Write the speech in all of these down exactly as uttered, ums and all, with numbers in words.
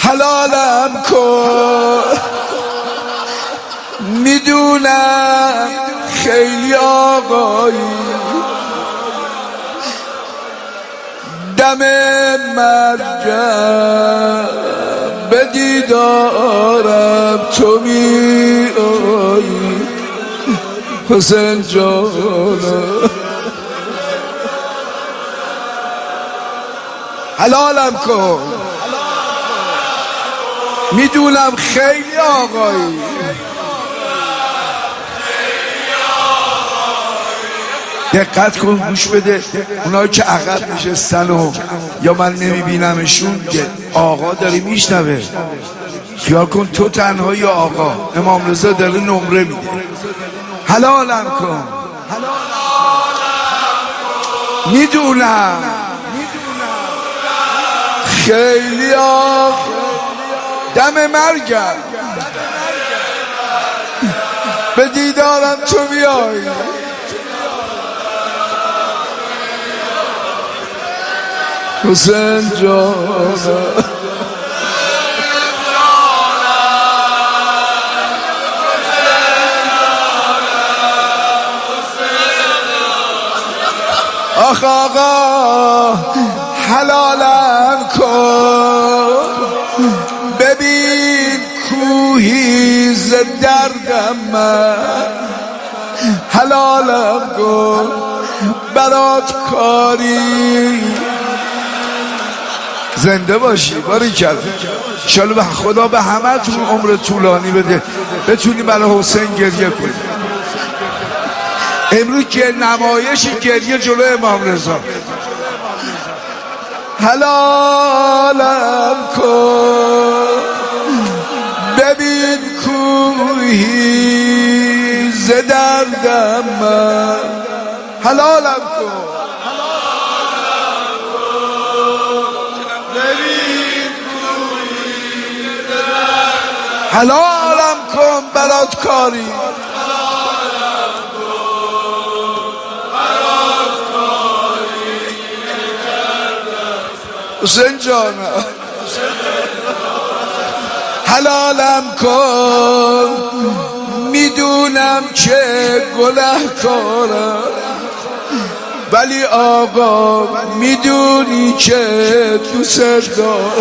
حلالم کن. میدونم خیلی آقایی دم مرگم به دیدارم تو می آیی حسین جانم. حلالم کن. میدونم خیلی آقایی دقت کن گوش بده. اونایی که عقب نشستن و یا من نمیبینمشون که آقا داری میشنوه، خیال کن تو تنهایی آقا. امام رضا داره نمره میده. حلالم کن. میدونم خیلی آقا دم مرگم به دیدارم تو بیایی حسین جانم. آخ آقا حلالم کن. ببین کوهی ز دردم من حلالم کن. برات کاری زنده باشی باری کرد. انشالله به خدا به همه تون عمر طولانی بده بتونی برای حسین گریه کنی. امروز که نمایشی گریه جلو امام رضا. حلالم کن. ببین کوهی ز دردم من حلالم کن. حلالم کن برات کاری. حسین جانم حلالم کن. میدونم که گنهکارم ولی آقا میدونی که دوست دارم.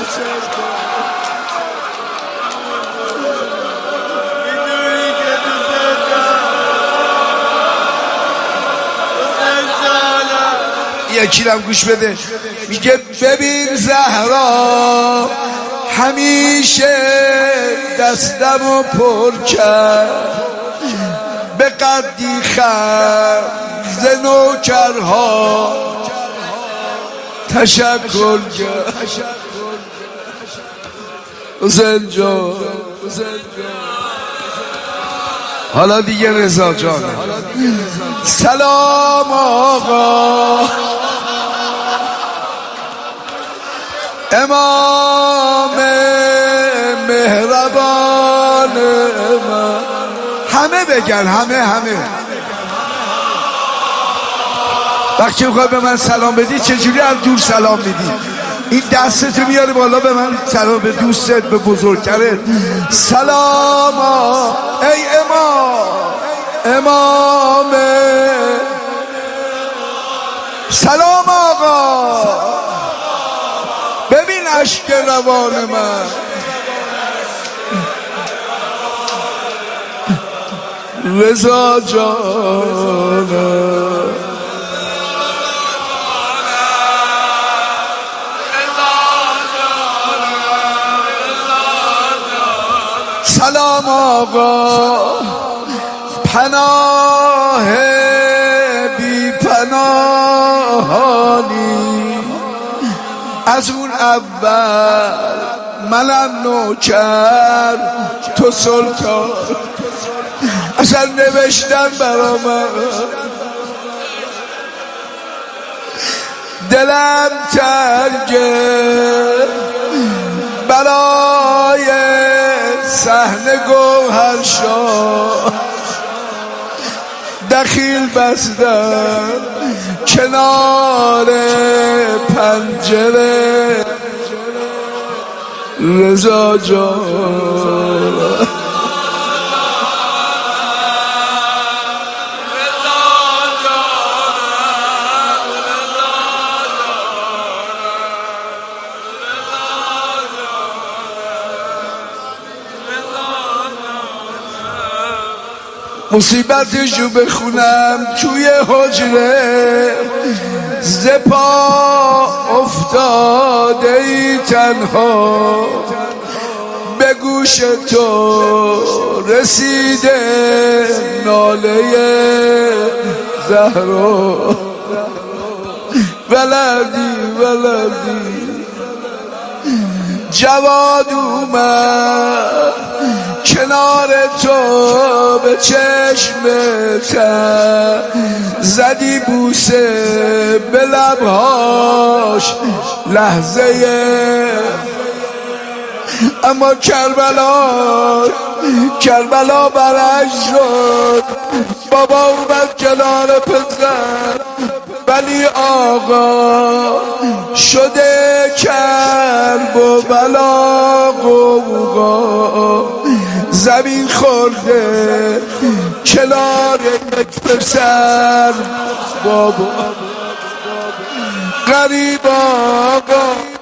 یکیرم گوش بده. میگه ببین زهرا همیشه دستمو پر کرد به قدی خم ز نوکرها تشکر کرد. حسین جان حالا دیگه رضا جان. سلام آقا امام مهربان من. همه بگن همه همه وقتی میخوای به من سلام بدی چجوری از دور سلام میدی؟ این دستتو میاره بالا به من سلام، به دوستت، به بزرگترت. سلام ای امام امام. سلام آقا ببین عشق روان من. رضا جانم سلام آقا پناه بی پناهانی. از اون اول منم نوکر تو سلطان. اصلا نوشتن برا من دلم تنگه برای صحنه گوهر شاه. دخیل بستم کنار پنجره رضا جان. مصیبتشو بخونم توی حجره، زپا افتاده ای تنها، به گوش تو رسیده ناله زهرا. ولدی ولدی جواد اومد کنار تو، به چشمت زدی بوسه به لبهاش لحظه، اما کربلا کربلا برش شد. بابا اومد کنار پسر، ولی آقا شده کرب و بلا قوقا، زمین خورده کنار یک پسر. بابا غریب آقا